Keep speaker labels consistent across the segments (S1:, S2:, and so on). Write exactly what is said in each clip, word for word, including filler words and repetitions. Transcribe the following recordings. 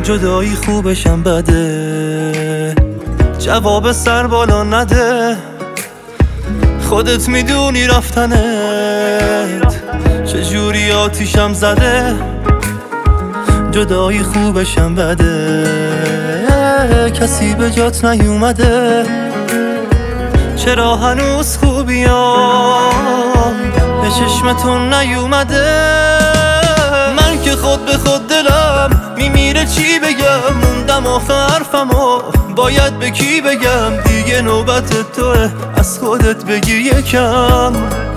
S1: جدایی خوبشم بده، جواب سر بالا نده، خودت میدونی رفتنت چجوری آتیشم زده. جدایی خوبشم بده، کسی به جات نیومده، چرا هنوز خوبیام به چشمتون نیومده. من که خود به خود دلم میمیره چی بگم، موندم آخه حرفمو باید به کی بگم. دیگه نوبت توه از خودت بگی یکم.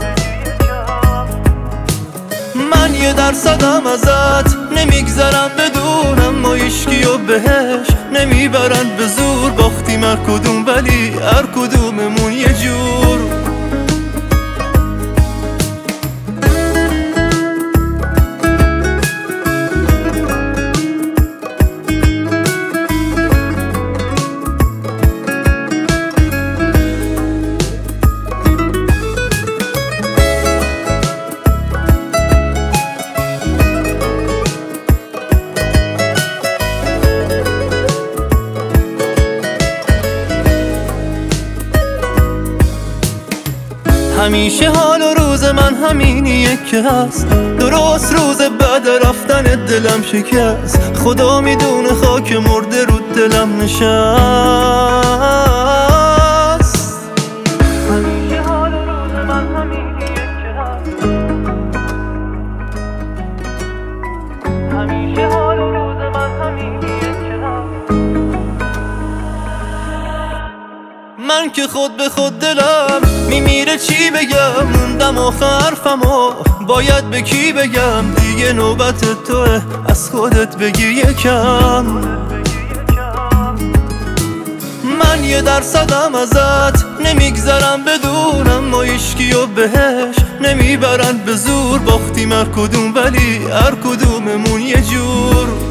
S1: من یه درصدم ازت نمیگذرم بدونم، ما ایشکی و بهش نمیبرند به زور. باختیم هر کدوم ولی هر کدوممون یه جور. همیشه حال و روز من همینیه که هست، درست روز بعد رفتن دلم شکست. خدا میدونه خاک مرده رو دلم نشست. همیشه حال و روز من همینیه که هست، همیشه حال و روز من همینیه که هست. من که خود به خود دلم میمیره چی بگم، موندم آخه حرفمو باید به کی بگم. دیگه نوبت توه از خودت بگی یکم. من یه درصدم ازت نمیگذرم بدونم، ما ایشکی و بهش نمیبرند به زور. باختیم هر کدوم ولی هر کدوممون یه جور.